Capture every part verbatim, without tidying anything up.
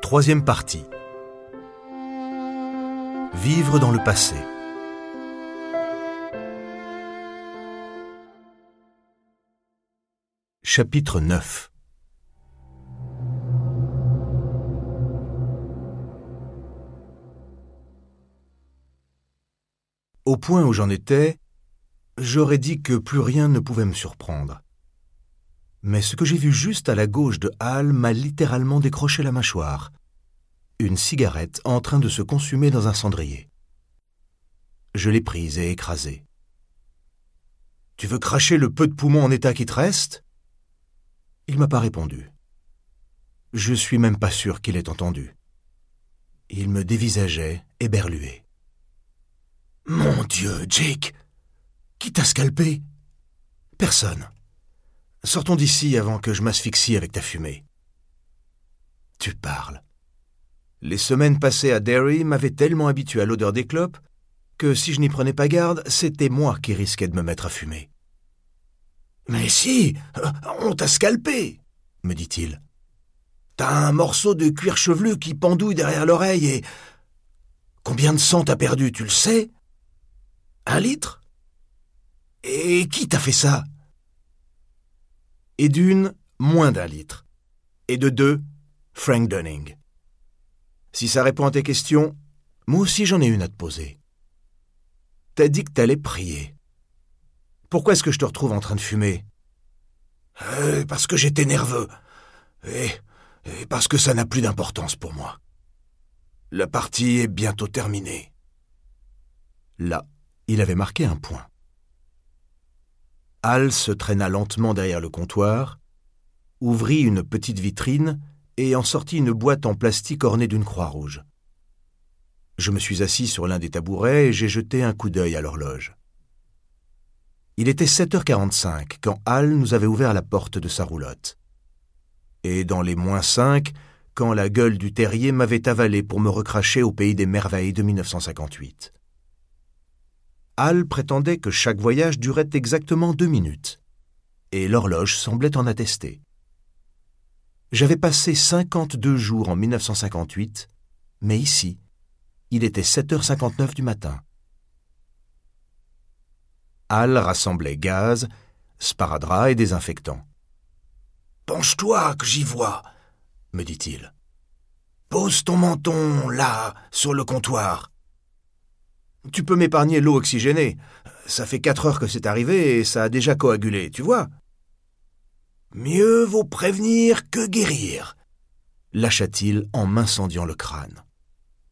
Troisième partie. Vivre dans le passé. Chapitre neuf. Au point où j'en étais, j'aurais dit que plus rien ne pouvait me surprendre. Mais ce que j'ai vu juste à la gauche de Hal m'a littéralement décroché la mâchoire. Une cigarette en train de se consumer dans un cendrier. Je l'ai prise et écrasée. « Tu veux cracher le peu de poumons en état qui te reste ?» Il m'a pas répondu. Je suis même pas sûr qu'il ait entendu. Il me dévisageait, éberlué. « Mon Dieu, Jake! Qui t'a scalpé ?»« Personne. Sortons d'ici avant que je m'asphyxie avec ta fumée. » Tu parles. Les semaines passées à Derry m'avaient tellement habitué à l'odeur des clopes que si je n'y prenais pas garde, c'était moi qui risquais de me mettre à fumer. « Mais si, on t'a scalpé, » me dit-il. « T'as un morceau de cuir chevelu qui pendouille derrière l'oreille et... Combien de sang t'as perdu, tu le sais ? Un litre ? Et qui t'a fait ça ? Et d'une, moins d'un litre. Et de deux, Frank Dunning. Si ça répond à tes questions, moi aussi j'en ai une à te poser. T'as dit que t'allais prier. Pourquoi est-ce que je te retrouve en train de fumer ? euh, Parce que j'étais nerveux. Et, et parce que ça n'a plus d'importance pour moi. La partie est bientôt terminée. Là, il avait marqué un point. Hal se traîna lentement derrière le comptoir, ouvrit une petite vitrine et en sortit une boîte en plastique ornée d'une croix rouge. Je me suis assis sur l'un des tabourets et j'ai jeté un coup d'œil à l'horloge. Il était sept heures quarante-cinq quand Hal nous avait ouvert la porte de sa roulotte. Et dans les moins cinq, quand la gueule du terrier m'avait avalé pour me recracher au pays des merveilles de mille neuf cent cinquante-huit. Hal prétendait que chaque voyage durait exactement deux minutes, et l'horloge semblait en attester. J'avais passé cinquante-deux jours en mille neuf cent cinquante-huit, mais ici, il était sept heures cinquante-neuf du matin. Hal rassemblait gaz, sparadrap et désinfectant. « Penche-toi, que j'y vois, » me dit-il. « Pose ton menton, là, sur le comptoir. » Tu peux m'épargner l'eau oxygénée. Ça fait quatre heures que c'est arrivé et ça a déjà coagulé, tu vois. Mieux vaut prévenir que guérir, lâcha-t-il en m'incendiant le crâne. Ah !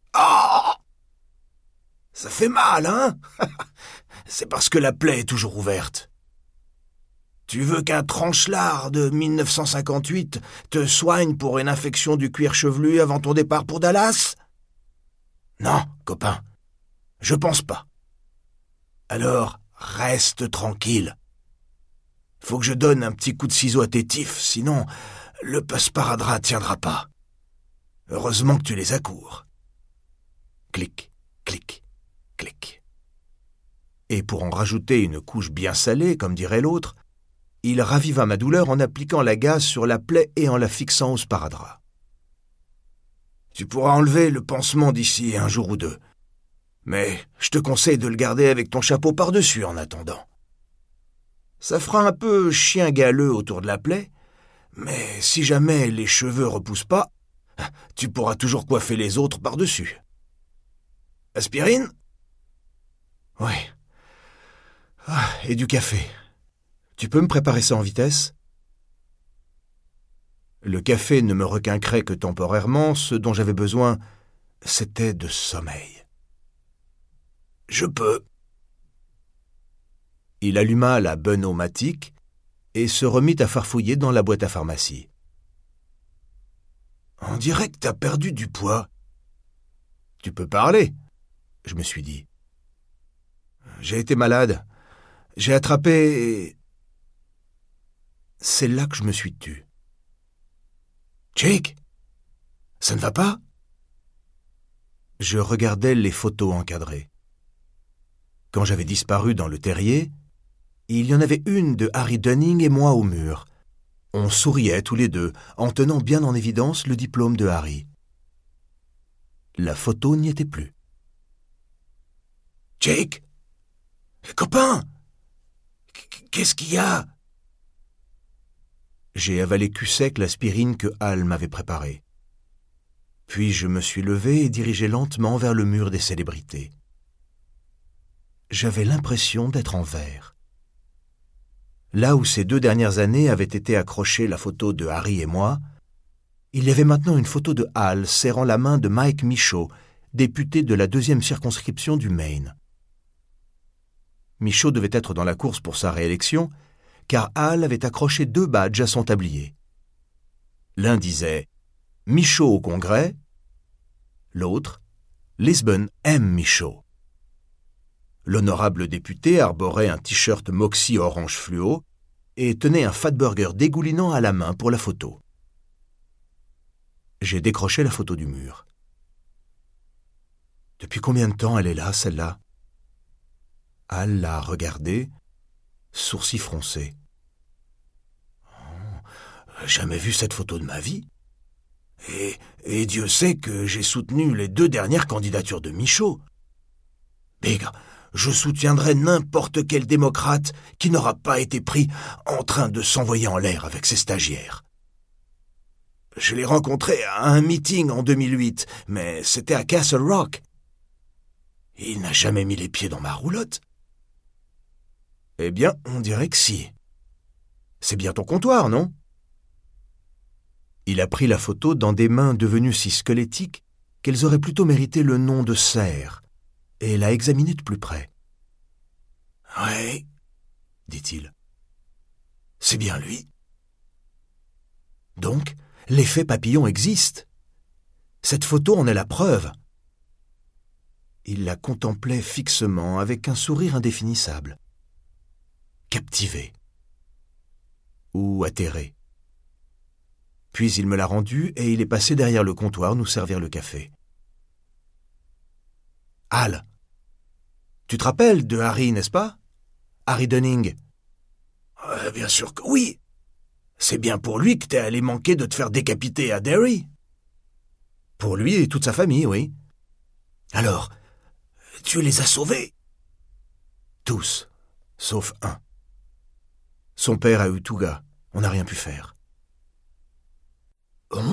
Ça fait mal, hein ? C'est parce que la plaie est toujours ouverte. Tu veux qu'un tranchelard de mille neuf cent cinquante-huit te soigne pour une infection du cuir chevelu avant ton départ pour Dallas ? Non, copain. Je pense pas. Alors, reste tranquille. Faut que je donne un petit coup de ciseau à tes tifs, sinon le sparadrap tiendra pas. Heureusement que tu les as courts. Clic, clic, clic. Et pour en rajouter une couche bien salée, comme dirait l'autre, il raviva ma douleur en appliquant la gaze sur la plaie et en la fixant au sparadrap. Tu pourras enlever le pansement d'ici un jour ou deux. Mais je te conseille de le garder avec ton chapeau par-dessus en attendant. Ça fera un peu chien galeux autour de la plaie, mais si jamais les cheveux repoussent pas, tu pourras toujours coiffer les autres par-dessus. Aspirine ? Oui. Ah, et du café. Tu peux me préparer ça en vitesse ? Le café ne me requinquerait que temporairement, ce dont j'avais besoin, c'était de sommeil. Je peux. Il alluma la beun-o-matique et se remit à farfouiller dans la boîte à pharmacie. On dirait que t'as perdu du poids. Tu peux parler, je me suis dit. J'ai été malade. J'ai attrapé... C'est là que je me suis tu. Jake, ça ne va pas ? Je regardais les photos encadrées. Quand j'avais disparu dans le terrier, il y en avait une de Harry Dunning et moi au mur. On souriait tous les deux, en tenant bien en évidence le diplôme de Harry. La photo n'y était plus. « Jake ? Copain ? Qu'est-ce qu'il y a ?» J'ai avalé cul sec l'aspirine que Hal m'avait préparée. Puis je me suis levé et dirigé lentement vers le mur des célébrités. J'avais l'impression d'être en verre. Là où ces deux dernières années avaient été accrochée la photo de Harry et moi, il y avait maintenant une photo de Hal serrant la main de Mike Michaud, député de la deuxième circonscription du Maine. Michaud devait être dans la course pour sa réélection, car Hal avait accroché deux badges à son tablier. L'un disait « Michaud au Congrès », l'autre « Lisbonne aime Michaud ». L'honorable député arborait un t-shirt Moxie orange fluo et tenait un Fatburger dégoulinant à la main pour la photo. J'ai décroché la photo du mur. « Depuis combien de temps elle est là, celle-là » Hal l'a regardée, sourcils froncés. Oh, jamais vu cette photo de ma vie. Et, et Dieu sait que j'ai soutenu les deux dernières candidatures de Michaud. Bigre, je soutiendrai n'importe quel démocrate qui n'aura pas été pris en train de s'envoyer en l'air avec ses stagiaires. Je l'ai rencontré à un meeting en deux mille huit, mais c'était à Castle Rock. Il n'a jamais mis les pieds dans ma roulotte. Eh bien, on dirait que si. C'est bien ton comptoir, non ? Il a pris la photo dans des mains devenues si squelettiques qu'elles auraient plutôt mérité le nom de serre, et l'a examinée de plus près. « Oui, » dit-il. « C'est bien lui. » Donc, l'effet papillon existe. Cette photo en est la preuve. Il la contemplait fixement avec un sourire indéfinissable. Captivé. Ou atterré. Puis il me l'a rendue et il est passé derrière le comptoir nous servir le café. « Hal, tu te rappelles de Harry, n'est-ce pas ? Harry Dunning. Euh, »« Bien sûr que oui. C'est bien pour lui que t'es allé manquer de te faire décapiter à Derry. »« Pour lui et toute sa famille, oui. »« Alors, tu les as sauvés ?»« Tous, sauf un. Son père a eu tout gars, on n'a rien pu faire. »« Oh ?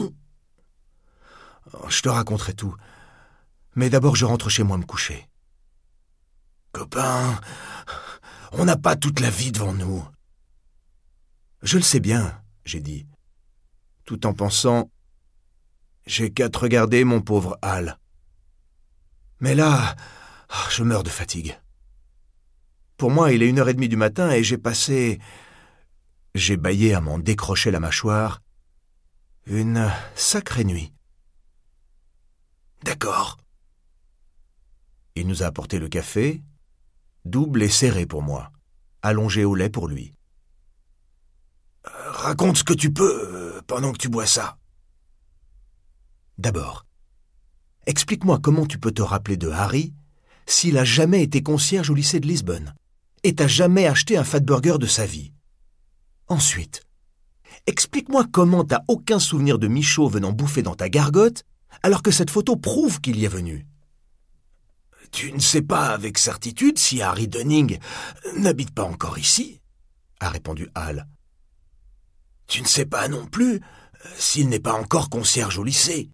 Je te raconterai tout. Mais d'abord, je rentre chez moi me coucher. »« Copain, on n'a pas toute la vie devant nous. »« Je le sais bien, » j'ai dit, tout en pensant « J'ai qu'à te regarder, mon pauvre Hal. » Mais là, je meurs de fatigue. Pour moi, il est une heure et demie du matin et j'ai passé... J'ai bâillé à m'en décrocher la mâchoire. Une sacrée nuit. D'accord. Il nous a apporté le café, double et serré pour moi, allongé au lait pour lui. Euh, raconte ce que tu peux euh, pendant que tu bois ça. D'abord, explique-moi comment tu peux te rappeler de Harry s'il a jamais été concierge au lycée de Lisbonne et t'as jamais acheté un Fatburger de sa vie. Ensuite, explique-moi comment t'as aucun souvenir de Michaud venant bouffer dans ta gargote alors que cette photo prouve qu'il y est venu. Tu ne sais pas avec certitude si Harry Dunning n'habite pas encore ici, a répondu Hal. Tu ne sais pas non plus s'il n'est pas encore concierge au lycée.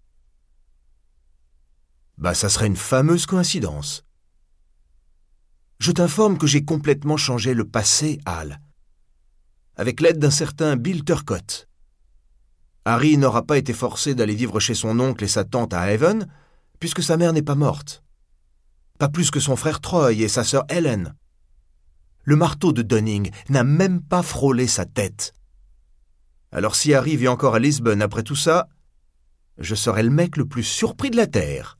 Bah, ça serait une fameuse coïncidence. Je t'informe que j'ai complètement changé le passé, Hal, avec l'aide d'un certain Bill Turcotte. Harry n'aura pas été forcé d'aller vivre chez son oncle et sa tante à Haven, puisque sa mère n'est pas morte. Pas plus que son frère Troy et sa sœur Helen. Le marteau de Dunning n'a même pas frôlé sa tête. Alors si Harry vit encore à Lisbonne après tout ça, je serai le mec le plus surpris de la Terre.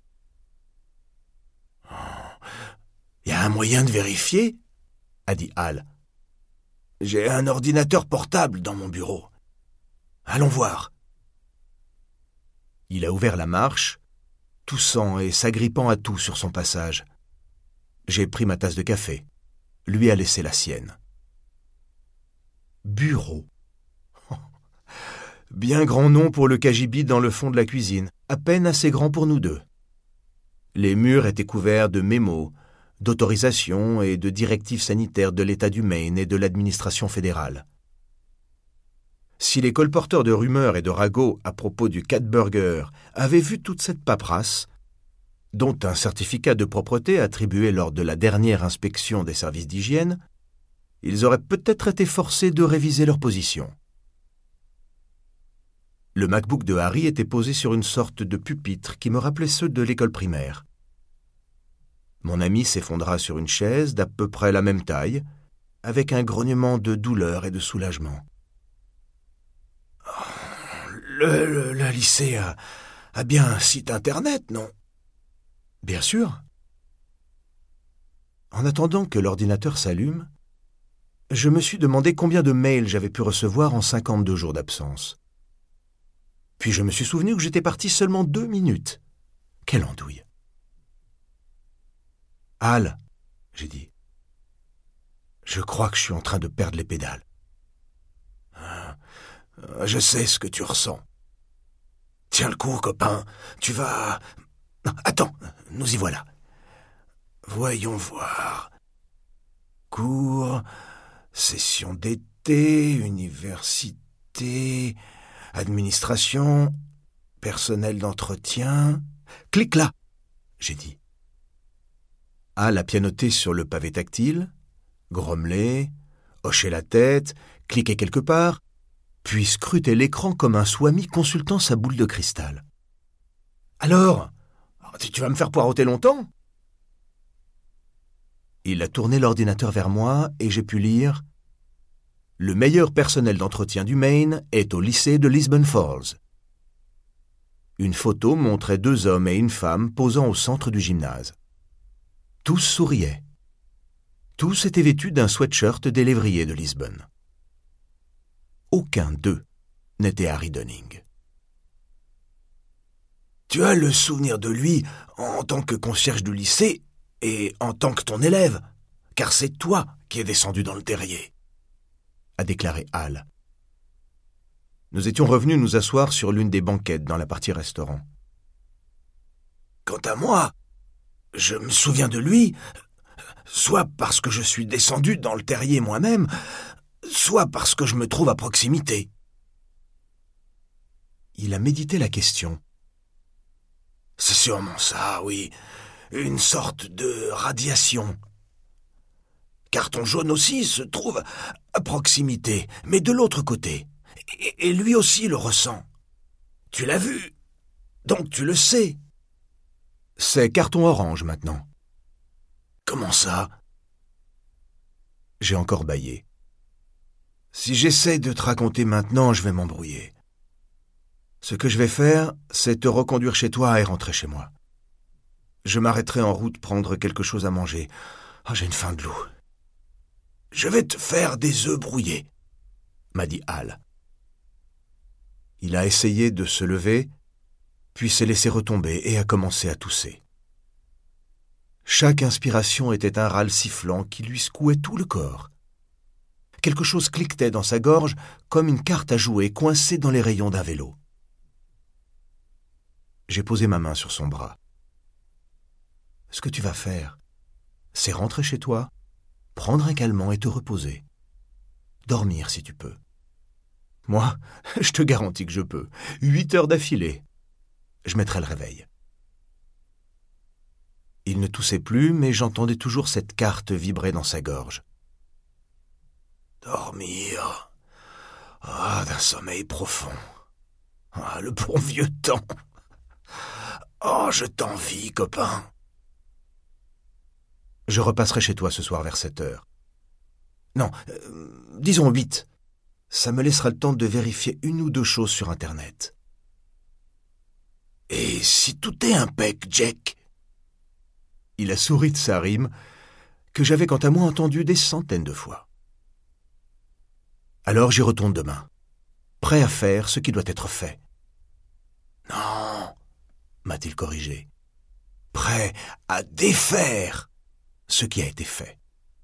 « Y a un moyen de vérifier ?» a dit Hal. « J'ai un ordinateur portable dans mon bureau. Allons voir. » Il a ouvert la marche, toussant et s'agrippant à tout sur son passage. J'ai pris ma tasse de café. Lui a laissé la sienne. Bureau. Bien grand nom pour le cagibi dans le fond de la cuisine, à peine assez grand pour nous deux. Les murs étaient couverts de mémos, d'autorisations et de directives sanitaires de l'État du Maine et de l'administration fédérale. Si les colporteurs de rumeurs et de ragots à propos du Cat Burger avaient vu toute cette paperasse, dont un certificat de propreté attribué lors de la dernière inspection des services d'hygiène, ils auraient peut-être été forcés de réviser leur position. Le MacBook de Harry était posé sur une sorte de pupitre qui me rappelait ceux de l'école primaire. Mon ami s'effondra sur une chaise d'à peu près la même taille, avec un grognement de douleur et de soulagement. Le, le, le lycée a, a bien un site internet, non ? Bien sûr. En attendant que l'ordinateur s'allume, je me suis demandé combien de mails j'avais pu recevoir en cinquante-deux jours d'absence. Puis je me suis souvenu que j'étais parti seulement deux minutes. Quelle andouille. « Al, » j'ai dit, « je crois que je suis en train de perdre les pédales. »« Je sais ce que tu ressens. Tiens le coup, copain, tu vas... Non, attends, nous y voilà. Voyons voir. Cours, session d'été, université, administration, personnel d'entretien... Clique là, j'ai dit. Al a pianoté sur le pavé tactile, grommelé, hoché la tête, cliqué quelque part, puis scruté l'écran comme un swami consultant sa boule de cristal. « Alors, tu vas me faire poireauter longtemps ?» Il a tourné l'ordinateur vers moi et j'ai pu lire « Le meilleur personnel d'entretien du Maine est au lycée de Lisbon Falls. » Une photo montrait deux hommes et une femme posant au centre du gymnase. Tous souriaient. Tous étaient vêtus d'un sweatshirt des lévriers de Lisbonne. Aucun d'eux n'était Harry Dunning. « Tu as le souvenir de lui en tant que concierge du lycée et en tant que ton élève, car c'est toi qui es descendu dans le terrier, » a déclaré Al. Nous étions revenus nous asseoir sur l'une des banquettes dans la partie restaurant. « Quant à moi, je me souviens de lui, soit parce que je suis descendu dans le terrier moi-même, soit parce que je me trouve à proximité. » Il a médité la question. « C'est sûrement ça, oui, une sorte de radiation. Carton jaune aussi se trouve à proximité, mais de l'autre côté, et, et lui aussi le ressent. Tu l'as vu, donc tu le sais. » C'est carton orange maintenant. « Comment ça ?» J'ai encore bâillé. « Si j'essaie de te raconter maintenant, je vais m'embrouiller. Ce que je vais faire, c'est te reconduire chez toi et rentrer chez moi. Je m'arrêterai en route prendre quelque chose à manger. Oh, j'ai une faim de loup. Je vais te faire des œufs brouillés, » m'a dit Al. Il a essayé de se lever, puis s'est laissé retomber et a commencé à tousser. Chaque inspiration était un râle sifflant qui lui secouait tout le corps. Quelque chose cliquetait dans sa gorge comme une carte à jouer coincée dans les rayons d'un vélo. J'ai posé ma main sur son bras. « Ce que tu vas faire, c'est rentrer chez toi, prendre un calmant et te reposer. Dormir si tu peux. Moi, je te garantis que je peux. Huit heures d'affilée. Je mettrai le réveil. » Il ne toussait plus, mais j'entendais toujours cette carte vibrer dans sa gorge. Dormir. Ah, d'un sommeil profond. Ah, le bon vieux temps. Oh, je t'envie, copain. Je repasserai chez toi ce soir vers sept heures. Non, euh, disons huit. Ça me laissera le temps de vérifier une ou deux choses sur Internet. Et si tout est impec, Jack? Il a souri de sa rime, que j'avais quant à moi entendue des centaines de fois. Alors j'y retourne demain, prêt à faire ce qui doit être fait. Non, m'a-t-il corrigé, prêt à défaire ce qui a été fait.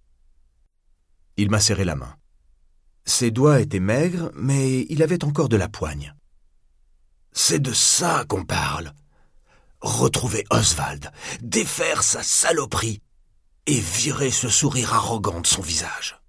Il m'a serré la main. Ses doigts étaient maigres, mais il avait encore de la poigne. C'est de ça qu'on parle. retrouver Oswald, défaire sa saloperie et virer ce sourire arrogant de son visage.